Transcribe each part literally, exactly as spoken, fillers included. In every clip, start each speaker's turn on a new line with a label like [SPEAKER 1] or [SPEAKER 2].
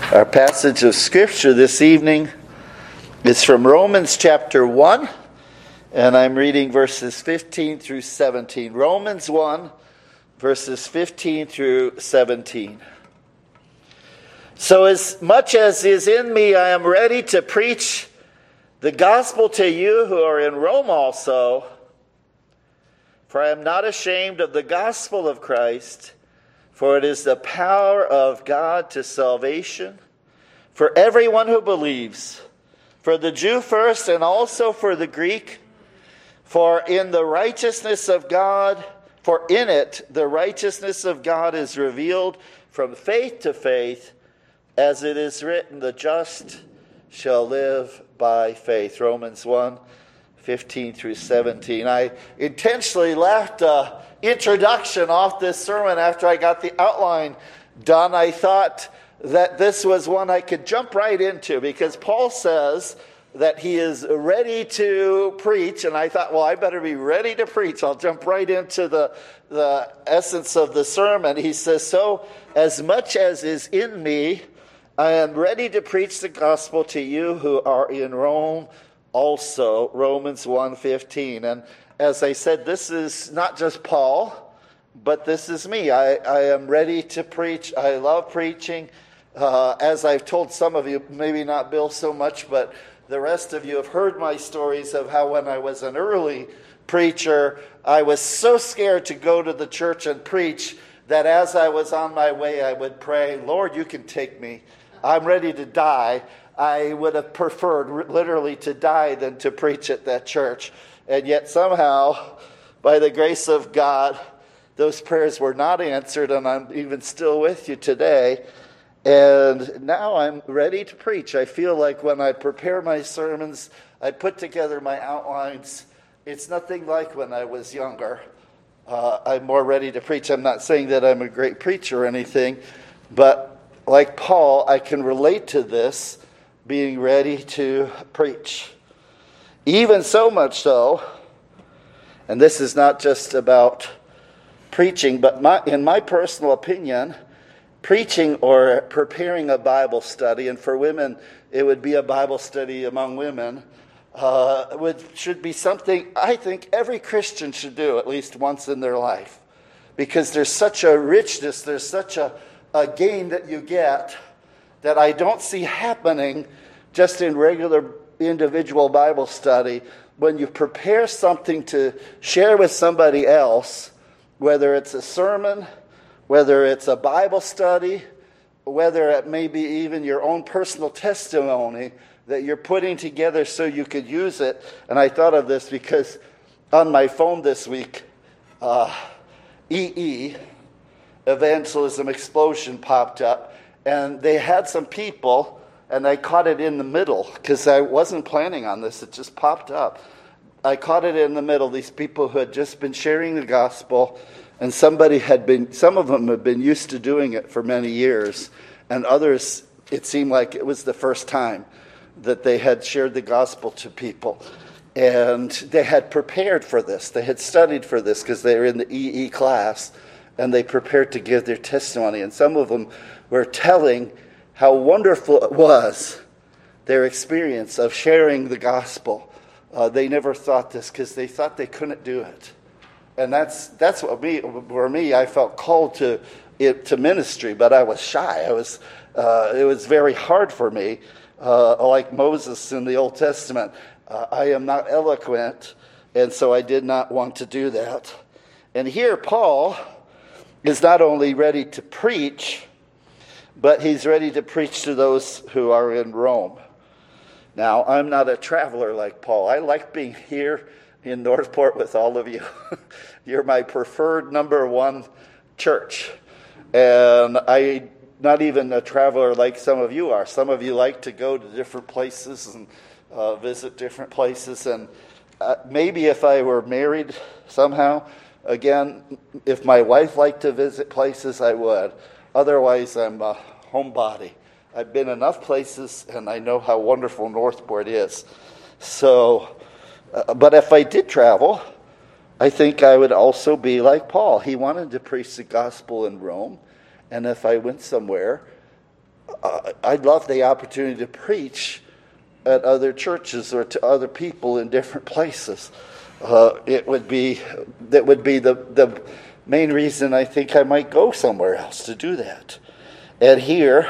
[SPEAKER 1] Our passage of Scripture this evening is from Romans chapter one, and I'm reading verses fifteen through seventeen. Romans one, verses fifteen through seventeen. So as much as is in me, I am ready to preach the gospel to you who are in Rome also, for I am not ashamed of the gospel of Christ, for it is the power of God to salvation for everyone who believes, for the Jew first and also for the Greek. For in the righteousness of God, for in it the righteousness of God is revealed from faith to faith, as it is written, the just shall live by faith. Romans one, fifteen through seventeen. I intentionally left an introduction off this sermon after I got the outline done. I thought that this was one I could jump right into because Paul says that he is ready to preach, and I thought, well, I better be ready to preach. I'll jump right into the, the essence of the sermon. He says, so as much as is in me, I am ready to preach the gospel to you who are in Rome also. Romans one fifteen. And as I said, this is not just Paul, but this is me. I, I am ready to preach. I love preaching. Uh, as I've told some of you, maybe not Bill so much, but the rest of you have heard my stories of how when I was an early preacher, I was so scared to go to the church and preach that as I was on my way, I would pray, Lord, you can take me. I'm ready to die. I would have preferred literally to die than to preach at that church. And yet somehow, by the grace of God, those prayers were not answered, and I'm even still with you today. And now I'm ready to preach. I feel like when I prepare my sermons, I put together my outlines. It's nothing like when I was younger. Uh, I'm more ready to preach. I'm not saying that I'm a great preacher or anything, but like Paul, I can relate to this, being ready to preach. Even so much so, and this is not just about preaching, but my, in my personal opinion, preaching or preparing a Bible study, and for women, it would be a Bible study among women, uh, would should be something I think every Christian should do at least once in their life. Because there's such a richness, there's such a, a gain that you get that I don't see happening just in regular individual Bible study. When you prepare something to share with somebody else, whether it's a sermon, whether it's a Bible study, whether it may be even your own personal testimony that you're putting together so you could use it. And I thought of this because on my phone this week, uh, E E, Evangelism Explosion, popped up. And they had some people, and I caught it in the middle because I wasn't planning on this. It just popped up. I caught it in the middle. These people who had just been sharing the gospel, and somebody had been, some of them had been used to doing it for many years, and others, it seemed like it was the first time that they had shared the gospel to people. And they had prepared for this. They had studied for this because they were in the E E class, and they prepared to give their testimony. And some of them were telling how wonderful it was, their experience of sharing the gospel. Uh, they never thought this because they thought they couldn't do it. And that's that's what me for me. I felt called to it to ministry, but I was shy. I was uh, it was very hard for me, uh, like Moses in the Old Testament. Uh, I am not eloquent, and so I did not want to do that. And here, Paul is not only ready to preach, but he's ready to preach to those who are in Rome. Now, I'm not a traveler like Paul. I like being here in Northport with all of you. You're my preferred number one church. And I'm not even a traveler like some of you are. Some of you like to go to different places and uh, visit different places. And uh, maybe if I were married somehow, again, if my wife liked to visit places, I would. Otherwise, I'm a homebody. I've been enough places, and I know how wonderful Northport is. So, uh, but if I did travel, I think I would also be like Paul. He wanted to preach the gospel in Rome, and if I went somewhere, uh, I'd love the opportunity to preach at other churches or to other people in different places. Uh, it would be that would be the the main reason I think I might go somewhere else to do that. And here,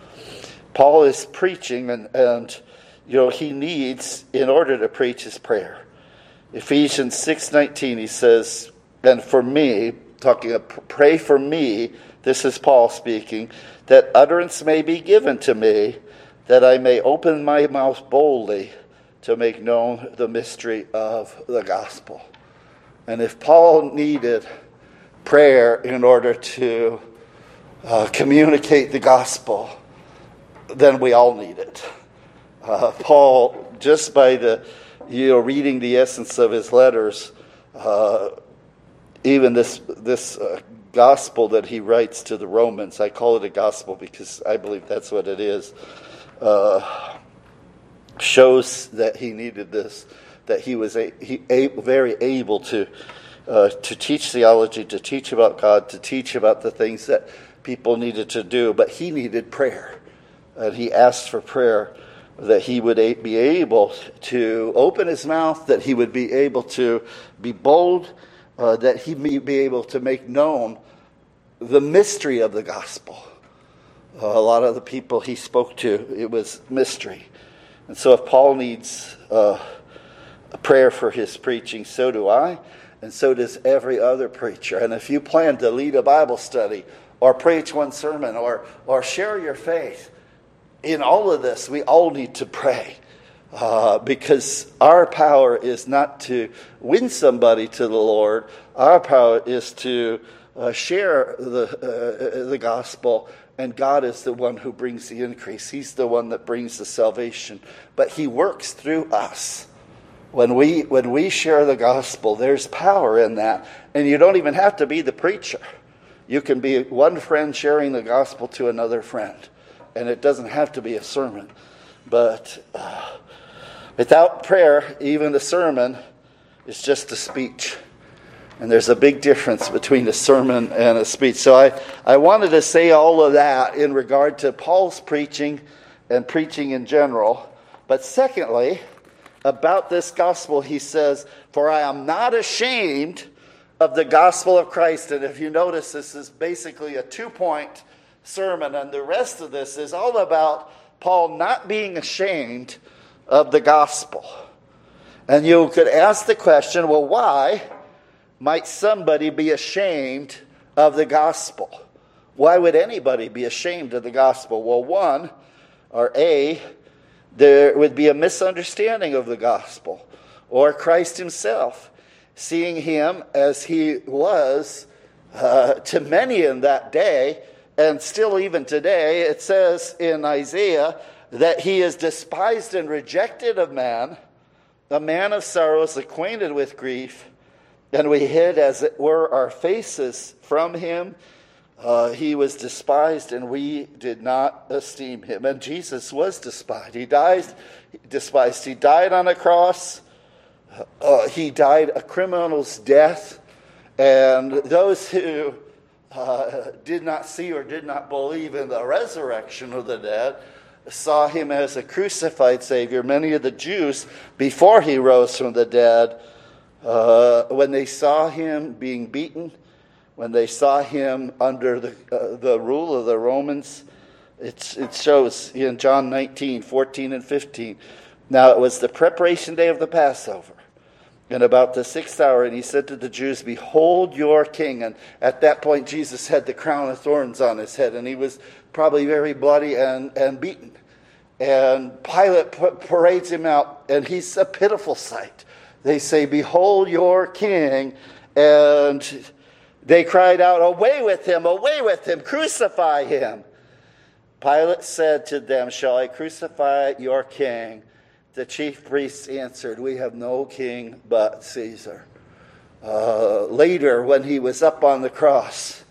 [SPEAKER 1] Paul is preaching, and and you know he needs, in order to preach, his prayer. Ephesians six nineteen, he says, "And for me," talking of pray for me. This is Paul speaking, "that utterance may be given to me, that I may open my mouth boldly to make known the mystery of the gospel." And if Paul needed prayer in order to uh, communicate the gospel, then we all need it. Uh, Paul, just by the you know reading the essence of his letters, uh, even this this uh, gospel that he writes to the Romans, I call it a gospel because I believe that's what it is, uh, shows that he needed this, that he was a, he, a, very able to uh, to teach theology, to teach about God, to teach about the things that people needed to do, but he needed prayer. And he asked for prayer, that he would a, be able to open his mouth, that he would be able to be bold, Uh, that he may be able to make known the mystery of the gospel. Uh, a lot of the people he spoke to, it was mystery. And so if Paul needs uh, a prayer for his preaching, so do I, and so does every other preacher. And if you plan to lead a Bible study or preach one sermon or, or share your faith, in all of this, we all need to pray. Uh, because our power is not to win somebody to the Lord. Our power is to uh, share the uh, the gospel, and God is the one who brings the increase. He's the one that brings the salvation. But he works through us. When we when we share the gospel, there's power in that. And you don't even have to be the preacher. You can be one friend sharing the gospel to another friend. And it doesn't have to be a sermon. But Uh, Without prayer, even a sermon is just a speech. And there's a big difference between a sermon and a speech. So I, I wanted to say all of that in regard to Paul's preaching and preaching in general. But secondly, about this gospel, he says, "For I am not ashamed of the gospel of Christ." And if you notice, this is basically a two-point sermon. And the rest of this is all about Paul not being ashamed of the gospel. And you could ask the question, well, why might somebody be ashamed of the gospel? Why would anybody be ashamed of the gospel? Well, one, or A, there would be a misunderstanding of the gospel, or Christ himself, seeing him as he was uh, to many in that day, and still even today. It says in Isaiah that he is despised and rejected of man, a man of sorrows, acquainted with grief, and we hid, as it were, our faces from him. Uh, he was despised, and we did not esteem him. And Jesus was despised. He died despised. He died on a cross. Uh, he died a criminal's death. And those who uh, did not see or did not believe in the resurrection of the dead saw him as a crucified Savior. Many of the Jews, before he rose from the dead, uh, when they saw him being beaten, when they saw him under the uh, the rule of the Romans, it's, it shows in John nineteen, fourteen and fifteen. Now it was the preparation day of the Passover, and about the sixth hour, and he said to the Jews, "Behold your king." And at that point, Jesus had the crown of thorns on his head, and he was probably very bloody and, and beaten. And Pilate parades him out, and he's a pitiful sight. They say, "Behold your king." And they cried out, "Away with him, away with him, crucify him." Pilate said to them, "Shall I crucify your king?" The chief priests answered, "We have no king but Caesar." Uh, later, when he was up on the cross,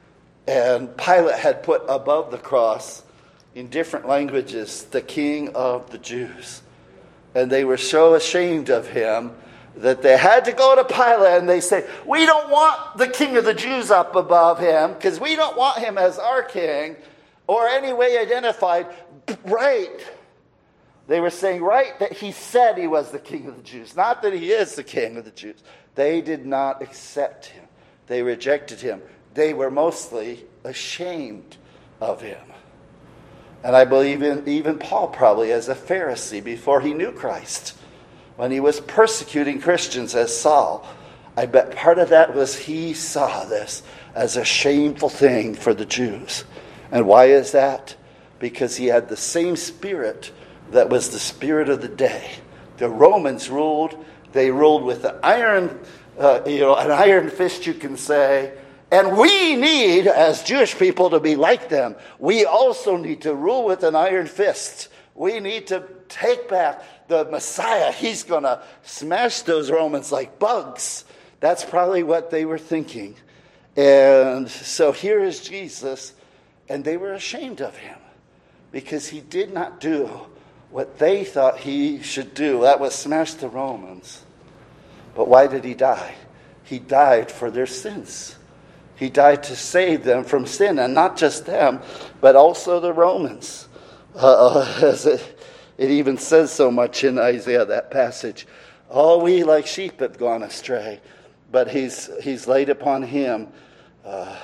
[SPEAKER 1] and Pilate had put above the cross, in different languages, "the King of the Jews." And they were so ashamed of him that they had to go to Pilate and they say, "We don't want the King of the Jews up above him because we don't want him as our king. or any way identified, right. They were saying, right, that he said he was the king of the Jews, not that he is the king of the Jews. They did not accept him. They rejected him. They were mostly ashamed of him. And I believe in, even Paul probably as a Pharisee before he knew Christ, when he was persecuting Christians as Saul, I bet part of that was he saw this as a shameful thing for the Jews. And why is that? Because he had the same spirit that was the spirit of the day. The Romans ruled. They ruled with an iron, uh, you know, an iron fist, you can say. And we need, as Jewish people, to be like them. We also need to rule with an iron fist. We need to take back the Messiah. He's going to smash those Romans like bugs. That's probably what they were thinking. And so here is Jesus, and they were ashamed of him because he did not do what they thought he should do. That was smash the Romans. But why did he die? He died for their sins. He died to save them from sin, and not just them, but also the Romans. Uh, as it, it even says so much in Isaiah, that passage. All we like sheep have gone astray, but he's, he's laid upon him uh,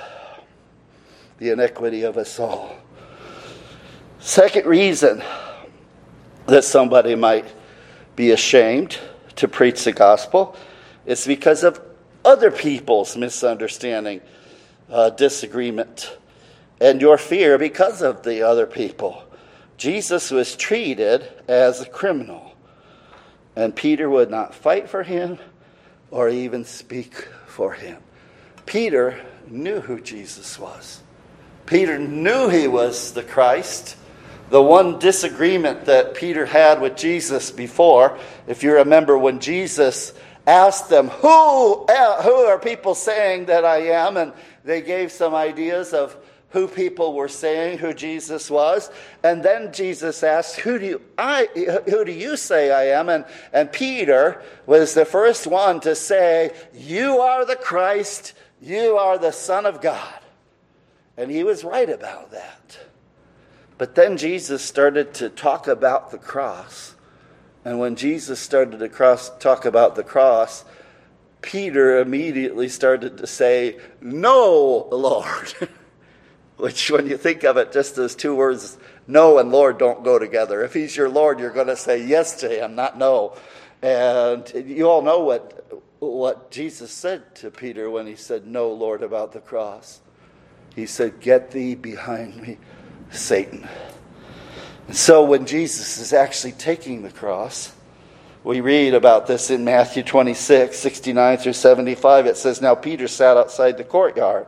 [SPEAKER 1] the iniquity of us all. Second reason that somebody might be ashamed to preach the gospel is because of other people's misunderstanding, uh, disagreement, and your fear because of the other people. Jesus was treated as a criminal, and Peter would not fight for him or even speak for him. Peter knew who Jesus was. Peter knew he was the Christ. The one disagreement that Peter had with Jesus before, if you remember when Jesus asked them, who, who are people saying that I am? And they gave some ideas of who people were saying who Jesus was. And then Jesus asked, who do you, I, who do you say I am? And, and Peter was the first one to say, you are the Christ, you are the Son of God. And he was right about that. But then Jesus started to talk about the cross. And when Jesus started to cross, talk about the cross, Peter immediately started to say, no, Lord. Which, when you think of it, just those two words, no and Lord, don't go together. If he's your Lord, you're going to say yes to him, not no. And you all know what, what Jesus said to Peter when he said, no, Lord, about the cross. He said, get thee behind me, Satan. And so when Jesus is actually taking the cross, we read about this in Matthew twenty-six, sixty-nine through seventy-five. It says, now Peter sat outside the courtyard,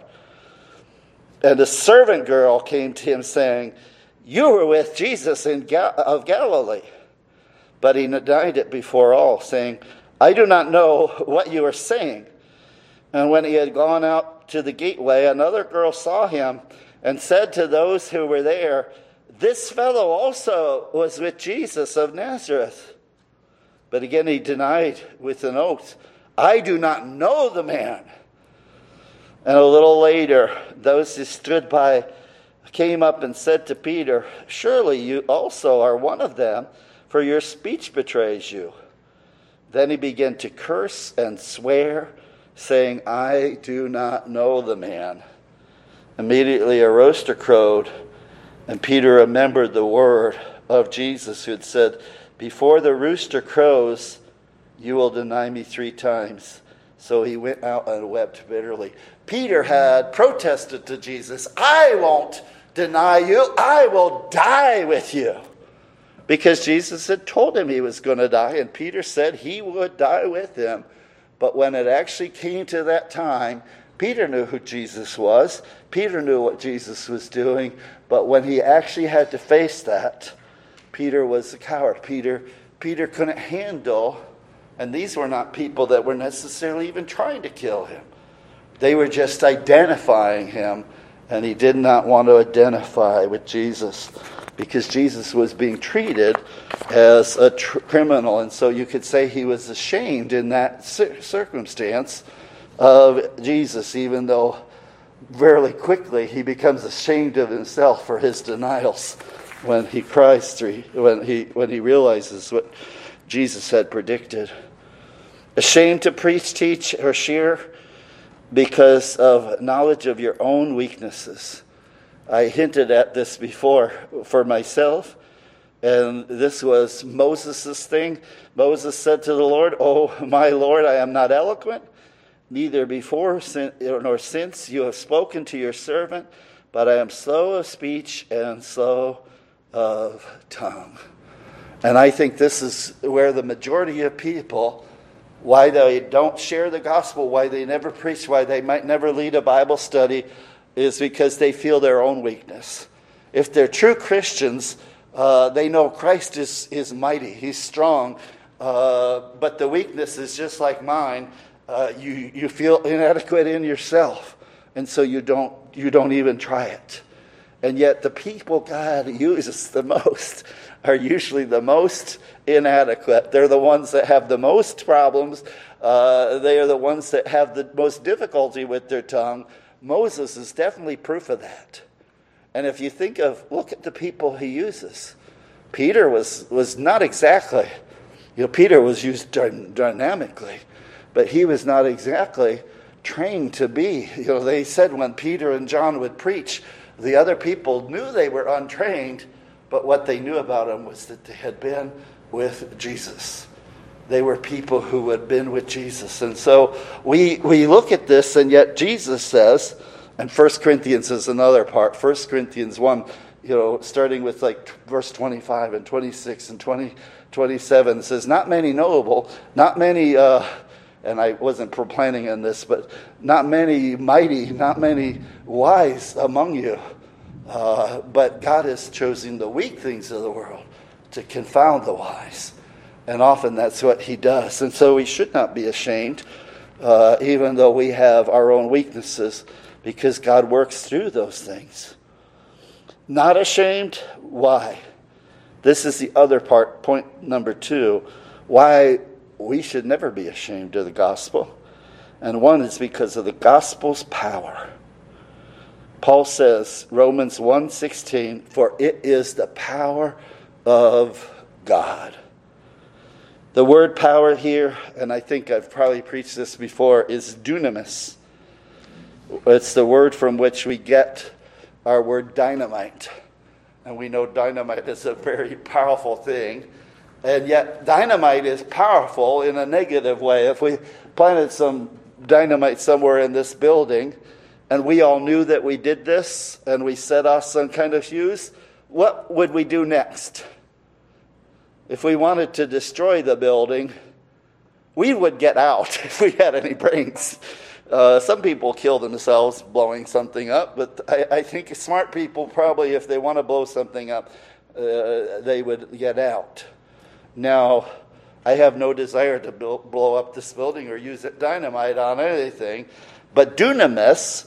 [SPEAKER 1] and a servant girl came to him saying, you were with Jesus in Ga- of Galilee. But he denied it before all, saying, I do not know what you are saying. And when he had gone out to the gateway, another girl saw him and said to those who were there, this fellow also was with Jesus of Nazareth. But again he denied with an oath, I do not know the man. And a little later, those who stood by came up and said to Peter, surely you also are one of them, for your speech betrays you. Then he began to curse and swear, saying, I do not know the man. Immediately a rooster crowed, and Peter remembered the word of Jesus who had said, before the rooster crows, you will deny me three times. So he went out and wept bitterly. Peter had protested to Jesus, I won't deny you, I will die with you. Because Jesus had told him he was going to die, and Peter said he would die with him. But when it actually came to that time, Peter knew who Jesus was. Peter knew what Jesus was doing. But when he actually had to face that, Peter was a coward. Peter, Peter couldn't handle, and these were not people that were necessarily even trying to kill him. They were just identifying him, and he did not want to identify with Jesus because Jesus was being treated as a tr- criminal. And so you could say he was ashamed in that cir- circumstance of Jesus, even though very quickly he becomes ashamed of himself for his denials when he cries through, when he when he realizes what Jesus had predicted. Ashamed to preach, teach, or share because of knowledge of your own weaknesses. I hinted at this before for myself, and this was Moses' thing. Moses said to the Lord, "Oh, my Lord, I am not eloquent, neither before nor since you have spoken to your servant, but I am slow of speech and slow of tongue." And I think this is where the majority of people, why they don't share the gospel, why they never preach, why they might never lead a Bible study, is because they feel their own weakness. If they're true Christians, uh, they know Christ is, is mighty, he's strong, uh, but the weakness is just like mine. Uh, you, you feel inadequate in yourself, and so you don't you don't even try it. And yet the people God uses the most are usually the most inadequate. They're the ones that have the most problems. Uh, they are the ones that have the most difficulty with their tongue. Moses is definitely proof of that. And if you think of, look at the people he uses. Peter was, was not exactly, you know, Peter was used dynamically, but he was not exactly trained to be. You know, they said when Peter and John would preach, the other people knew they were untrained, but what they knew about them was that they had been with Jesus. They were people who had been with Jesus. And so we we look at this, and yet Jesus says, and First Corinthians is another part, First Corinthians one, you know, starting with like verse twenty-five and twenty-six and twenty, twenty-seven, says, not many knowable, not many, uh, and I wasn't planning on this, but not many mighty, not many wise among you. Uh, but God has chosen the weak things of the world to confound the wise. And often that's what he does. And so we should not be ashamed, uh, even though we have our own weaknesses, because God works through those things. Not ashamed? Why? This is the other part, point number two. Why we should never be ashamed of the gospel. And one is because of the gospel's power. Paul says, Romans one sixteen, for it is the power of God. The word power here, and I think I've probably preached this before, is dunamis. It's the word from which we get our word dynamite. And we know dynamite is a very powerful thing. And yet dynamite is powerful in a negative way. If we planted some dynamite somewhere in this building, and we all knew that we did this, and we set off some kind of fuse, what would we do next? If we wanted to destroy the building, we would get out if we had any brains. Uh, some people kill themselves blowing something up, but I, I think smart people probably, if they want to blow something up, uh, they would get out. Now, I have no desire to build, blow up this building or use dynamite on anything, but dunamis,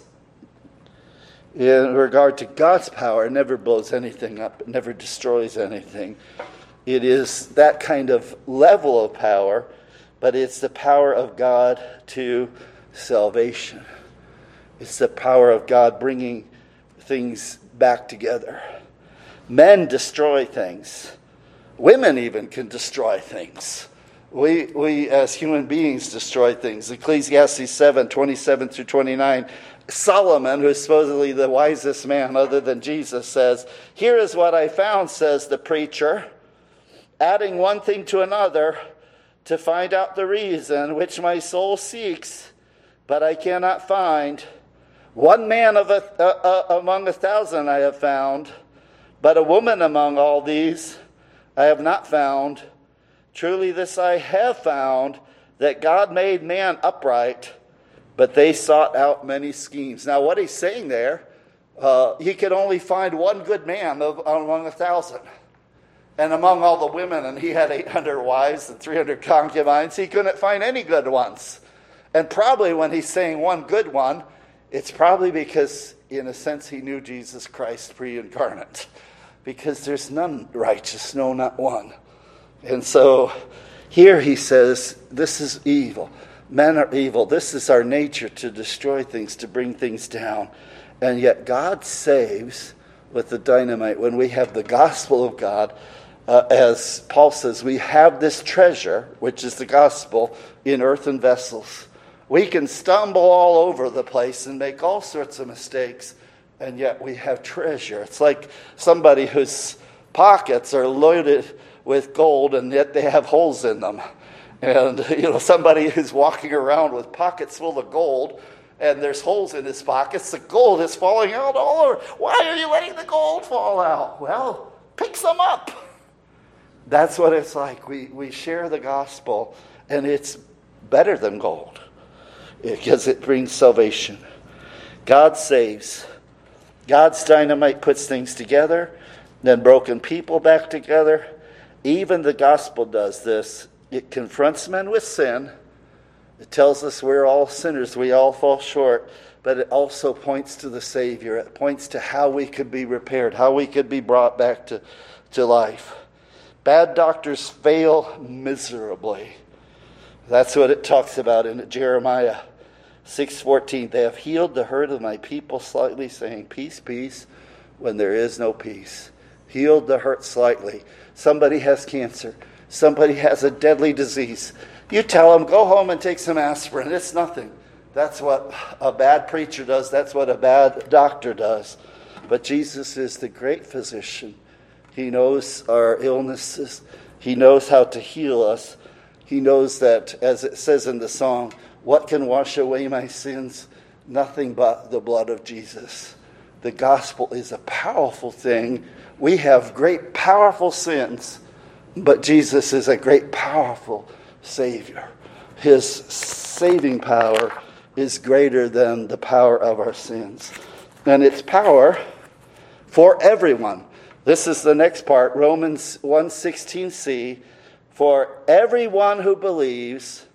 [SPEAKER 1] in regard to God's power, never blows anything up, it never destroys anything. It is that kind of level of power, but it's the power of God to salvation. It's the power of God bringing things back together. Men destroy things. Women even can destroy things. We, we as human beings destroy things. Ecclesiastes seven, twenty-seven through twenty-nine, Solomon, who is supposedly the wisest man other than Jesus, says, here is what I found, says the preacher, adding one thing to another to find out the reason which my soul seeks, but I cannot find. One man of a, uh, uh, among a thousand I have found, but a woman among all these I have not found. Truly this I have found, that God made man upright, but they sought out many schemes. Now what he's saying there, uh, he could only find one good man of, among a thousand. And among all the women, and he had eight hundred wives and three hundred concubines, he couldn't find any good ones. And probably when he's saying one good one, it's probably because, in a sense, he knew Jesus Christ pre-incarnate. Because there's none righteous, no, not one. And so here he says, this is evil. Men are evil. This is our nature, to destroy things, to bring things down. And yet God saves with the dynamite. When we have the gospel of God, uh, as Paul says, we have this treasure, which is the gospel, in earthen vessels. We can stumble all over the place and make all sorts of mistakes, and yet we have treasure. It's like somebody whose pockets are loaded with gold, and yet they have holes in them. And, you know, somebody who's walking around with pockets full of gold, and there's holes in his pockets, the gold is falling out all over. Why are you letting the gold fall out? Well, pick some up. That's what it's like. We, we share the gospel, and it's better than gold because it brings salvation. God saves. God's dynamite puts things together, then broken people back together. Even the gospel does this. It confronts men with sin. It tells us we're all sinners. We all fall short. But it also points to the Savior. It points to how we could be repaired, how we could be brought back to, to life. Bad doctors fail miserably. That's what it talks about in Jeremiah six fourteen. They have healed the hurt of my people slightly, saying, peace, peace, when there is no peace. Healed the hurt slightly. Somebody has cancer. Somebody has a deadly disease. You tell them, go home and take some aspirin. It's nothing. That's what a bad preacher does. That's what a bad doctor does. But Jesus is the great physician. He knows our illnesses. He knows how to heal us. He knows that, as it says in the song, what can wash away my sins? Nothing but the blood of Jesus. The gospel is a powerful thing. We have great, powerful sins. But Jesus is a great, powerful Savior. His saving power is greater than the power of our sins. And it's power for everyone. This is the next part, Romans one sixteen c. For everyone who believes,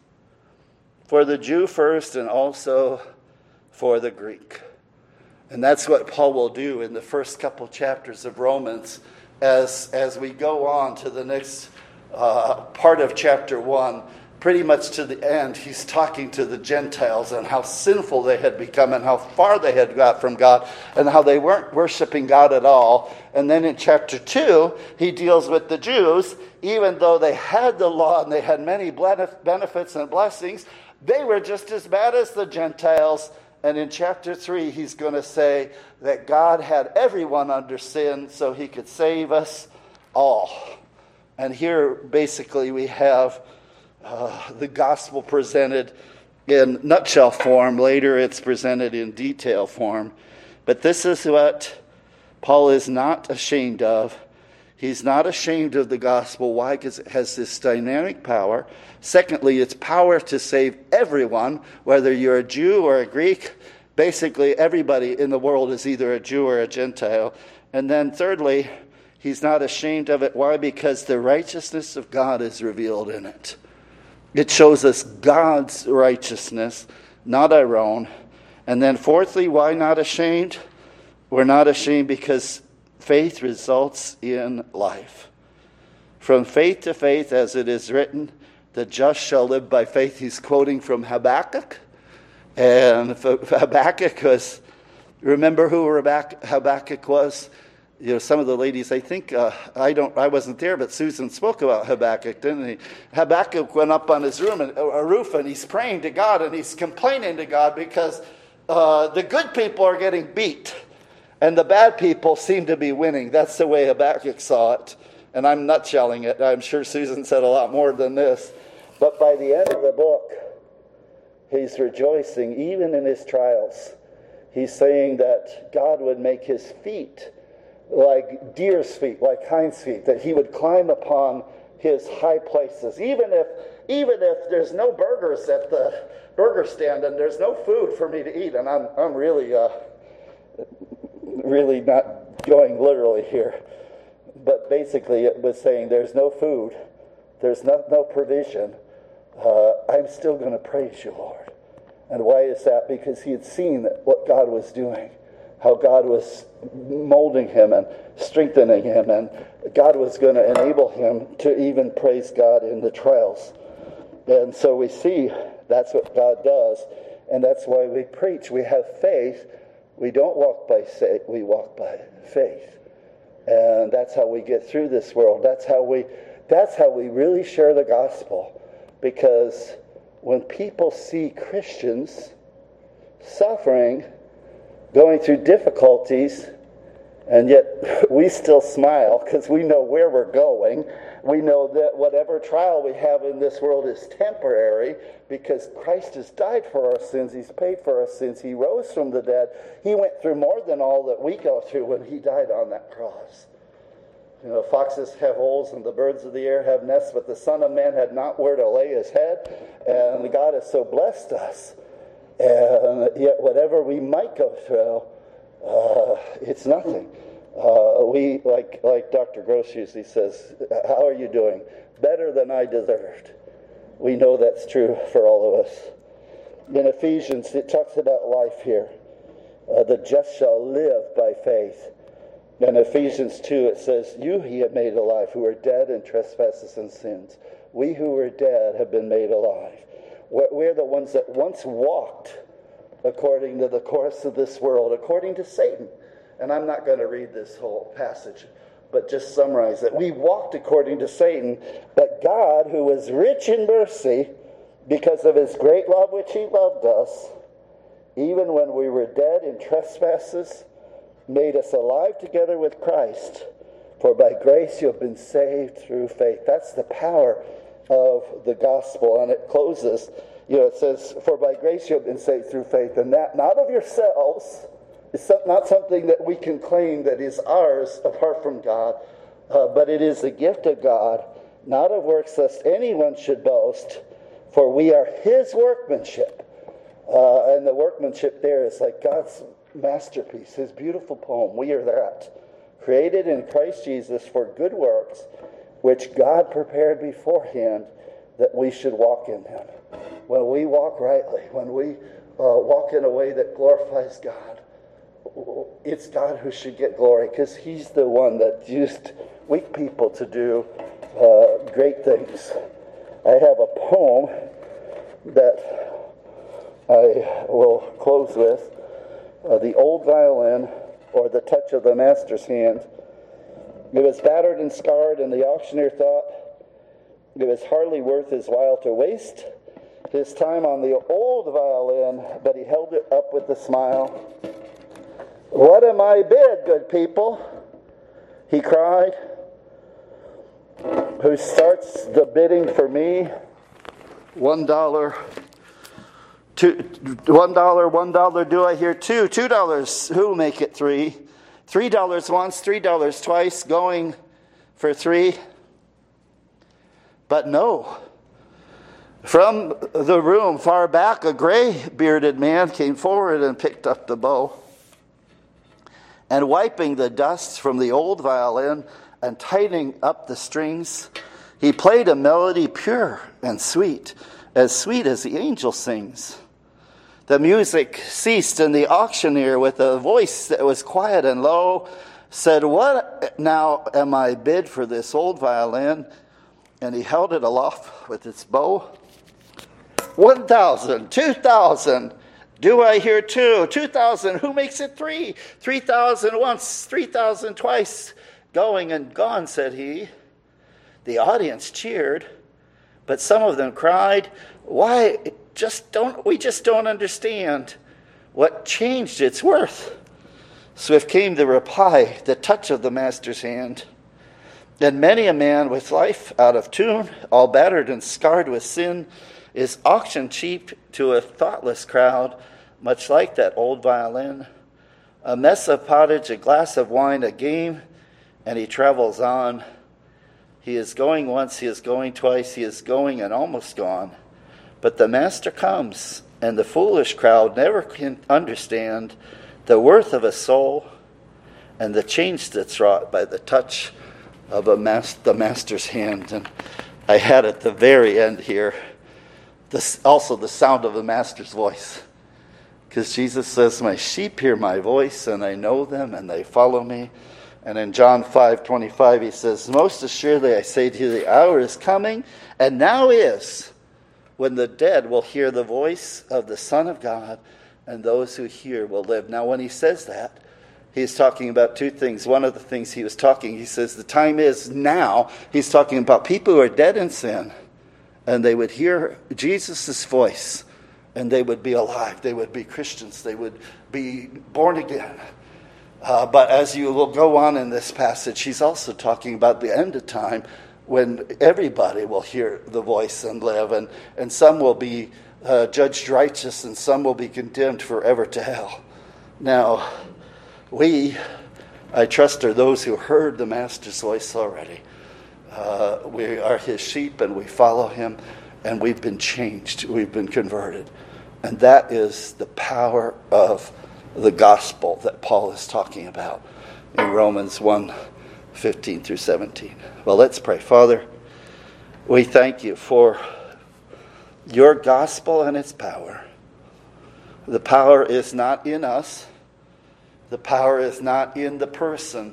[SPEAKER 1] for the Jew first and also for the Greek. And that's what Paul will do in the first couple chapters of Romans. As as we go on to the next uh, part of chapter one, pretty much to the end, he's talking to the Gentiles and how sinful they had become and how far they had got from God and how they weren't worshiping God at all. And then in chapter two, he deals with the Jews. Even though they had the law and they had many benefits and blessings, they were just as bad as the Gentiles. And in chapter three, he's going to say that God had everyone under sin so he could save us all. And here, basically, we have uh, the gospel presented in nutshell form. Later, it's presented in detail form. But this is what Paul is not ashamed of. He's not ashamed of the gospel. Why? Because it has this dynamic power. Secondly, it's power to save everyone, whether you're a Jew or a Greek. Basically, everybody in the world is either a Jew or a Gentile. And then thirdly, he's not ashamed of it. Why? Because the righteousness of God is revealed in it. It shows us God's righteousness, not our own. And then fourthly, why not ashamed? We're not ashamed because faith results in life. From faith to faith, as it is written, the just shall live by faith. He's quoting from Habakkuk. And Habakkuk was, remember who Habakkuk was? You know, some of the ladies, I think, uh, I don't, I wasn't there, but Susan spoke about Habakkuk, didn't he? Habakkuk went up on his room and a roof, and he's praying to God, and he's complaining to God because uh, the good people are getting beat. And the bad people seem to be winning. That's the way Habakkuk saw it. And I'm nutshelling it. I'm sure Susan said a lot more than this. But by the end of the book, he's rejoicing, even in his trials. He's saying that God would make his feet like deer's feet, like hinds feet, that he would climb upon his high places. Even if, even if there's no burgers at the burger stand and there's no food for me to eat. And I'm, I'm really... Uh, really not going literally here, but basically it was saying there's no food, there's no, no provision, uh, I'm still going to praise you, Lord. And why is that? Because he had seen what God was doing, how God was molding him and strengthening him, and God was going to enable him to even praise God in the trials. And so we see
[SPEAKER 2] That's what God does. And that's why we preach. We have faith. We don't walk by sight, we walk by faith. And that's how we get through this world. That's how we that's how we really share the gospel. Because when people see Christians suffering, going through difficulties, and yet we still smile because we know where we're going. We know that whatever trial we have in this world is temporary because Christ has died for our sins. He's paid for our sins. He rose from the dead. He went through more than all that we go through when he died on that cross. You know, foxes have holes and the birds of the air have nests, but the Son of Man had not where to lay his head. And God has so blessed us. And yet whatever we might go through, uh, it's nothing. Uh, we, like like Doctor Gross usually says, how are you doing? Better than I deserved. We know that's true for all of us. In Ephesians, it talks about life here. Uh, the just shall live by faith. In Ephesians two, it says, you he have made alive who are dead in trespasses and sins. We who were dead have been made alive. We're the ones that once walked according to the course of this world, according to Satan. And I'm not going to read this whole passage, but just summarize it. We walked according to Satan, but God, who was rich in mercy, because of his great love which he loved us, even when we were dead in trespasses, made us alive together with Christ. For by grace you have been saved through faith. That's the power of the gospel. And it closes, you know, it says, for by grace you have been saved through faith. And that not of yourselves. It's not something that we can claim that is ours apart from God, uh, but it is the gift of God, not of works lest anyone should boast, for we are his workmanship. Uh, and the workmanship there is like God's masterpiece, his beautiful poem. We are that, created in Christ Jesus for good works, which God prepared beforehand that we should walk in them. When we walk rightly, when we uh, walk in a way that glorifies God, it's God who should get glory because he's the one that used weak people to do uh, great things. I have a poem that I will close with. Uh, the Old Violin, or The Touch of the Master's Hand. It was battered and scarred, and the auctioneer thought it was hardly worth his while to waste his time on the old violin, but he held it up with a smile. What am I bid, good people? He cried. Who starts the bidding for me? One dollar. Two, one dollar, one dollar. Do I hear two? Two dollars. Who'll make it three? Three dollars once, three dollars twice. Going for three. But no. From the room far back, a gray-bearded man came forward and picked up the bow. And wiping the dust from the old violin and tightening up the strings, he played a melody pure and sweet, as sweet as the angel sings. The music ceased, and the auctioneer, with a voice that was quiet and low, said, "What now am I bid for this old violin?" And he held it aloft with its bow. One thousand, two thousand. Do I hear two? Two thousand. Who makes it three? Three thousand once, three thousand twice. Going and gone, said he. The audience cheered, but some of them cried, "Why, just don't we just don't understand what changed its worth?" Swift came the reply, the touch of the master's hand. And many a man with life out of tune, all battered and scarred with sin, is auctioned cheap to a thoughtless crowd, much like that old violin. A mess of pottage, a glass of wine, a game, and he travels on. He is going once, he is going twice, he is going and almost gone. But the master comes, and the foolish crowd never can understand the worth of a soul and the change that's wrought by the touch of a mas- the master's hand. And I had at the very end here, this, also the sound of the master's voice. Because Jesus says, "My sheep hear my voice, and I know them, and they follow me." And in John five twenty-five, he says, "Most assuredly I say to you, the hour is coming, and now is, when the dead will hear the voice of the Son of God, and those who hear will live. Now, when he says that, he's talking about two things. One of the things he was talking, he says the time is now. He's talking about people who are dead in sin, and they would hear Jesus' voice, and they would be alive. They would be Christians. They would be born again. Uh, but as you will go on in this passage, he's also talking about the end of time, when everybody will hear the voice and live, and, and some will be uh, judged righteous, and some will be condemned forever to hell. Now, we, I trust, are those who heard the Master's voice already. Uh, we are his sheep, and we follow him, and we've been changed. We've been converted. And that is the power of the gospel that Paul is talking about in Romans one, fifteen through seventeen. Well, let's pray. Father, we thank you for your gospel and its power. The power is not in us. The power is not in the person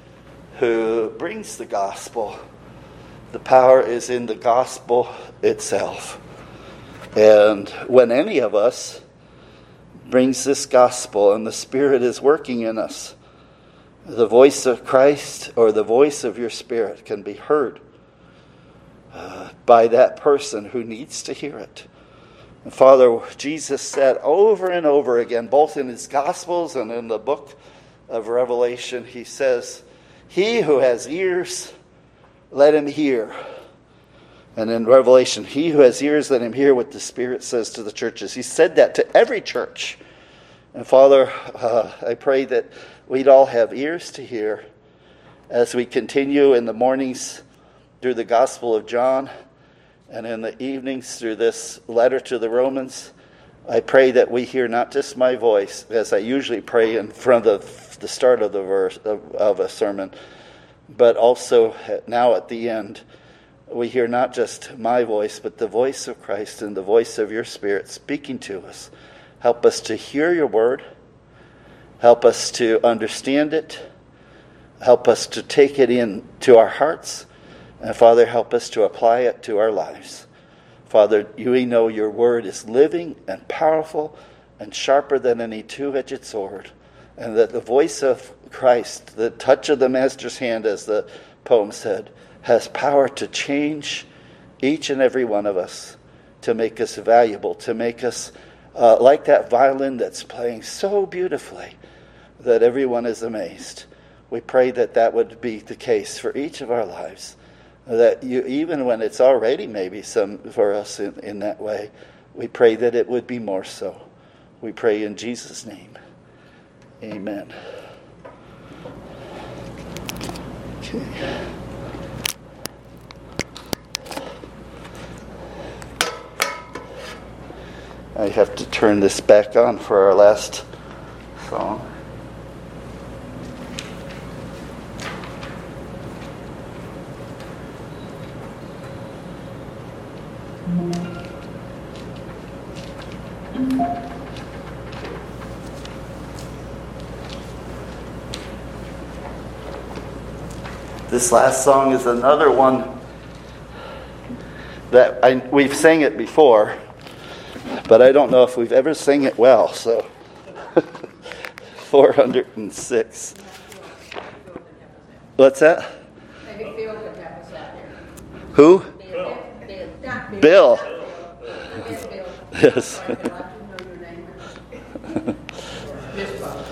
[SPEAKER 2] who brings the gospel. The power is in the gospel itself. And when any of us brings this gospel and the Spirit is working in us, the voice of Christ or the voice of your Spirit can be heard uh, by that person who needs to hear it. And Father, Jesus said over and over again, both in his Gospels and in the book of Revelation, he says, he who has ears, let him hear. And in Revelation, he who has ears, let him hear what the Spirit says to the churches. He said that to every church. And Father, uh, I pray that we'd all have ears to hear as we continue in the mornings through the Gospel of John, and in the evenings through this letter to the Romans. I pray that we hear not just my voice, as I usually pray in front of the start of the verse of, of a sermon, but also now at the end, we hear not just my voice, but the voice of Christ and the voice of your Spirit speaking to us. Help us to hear your word. Help us to understand it. Help us to take it into our hearts. And Father, help us to apply it to our lives. Father, we know your word is living and powerful and sharper than any two-edged sword. And that the voice of Christ, the touch of the Master's hand, as the poem said, has power to change each and every one of us, to make us valuable, to make us uh, like that violin that's playing so beautifully that everyone is amazed. We pray that that would be the case for each of our lives, that you, even when it's already maybe some for us in, in that way, we pray that it would be more so. We pray in Jesus' name. Amen. Okay. I have to turn this back on for our last song. This last song is another one that I, we've sang it before, but I don't know if we've ever sang it well. So, four hundred six. What's that?
[SPEAKER 3] Maybe Phil could help us out here.
[SPEAKER 2] Who?
[SPEAKER 3] Bill. Bill. Not Bill.
[SPEAKER 2] Bill.
[SPEAKER 3] Yes, Bill.
[SPEAKER 2] Yes.
[SPEAKER 3] I'd like to know your name. Miss Bob.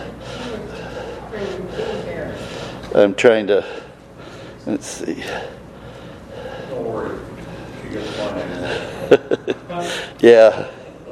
[SPEAKER 2] I'm trying to. Let's see.
[SPEAKER 4] Don't worry. She gets one.
[SPEAKER 2] Yeah.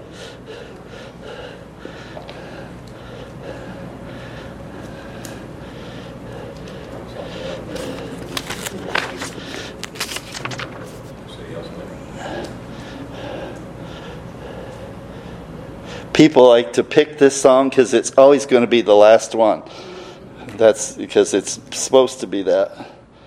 [SPEAKER 2] People like to pick this song because it's always going to be the last one. That's because it's supposed to be that.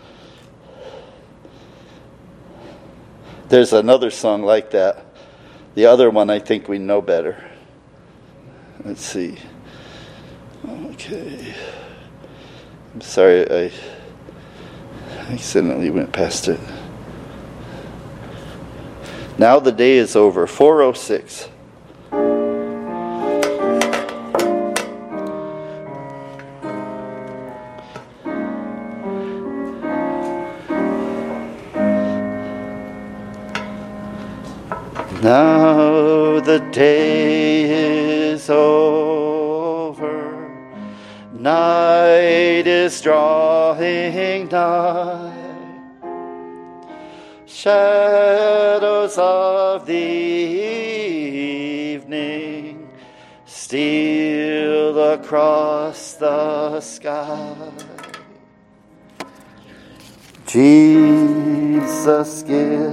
[SPEAKER 2] There's another song like that. The other one I think we know better. Let's see. Okay. I'm sorry, I accidentally went past it.
[SPEAKER 1] Now the day is over. four oh six. Now the day is over, night is drawing nigh, shadows of the evening steal across the sky. Jesus gives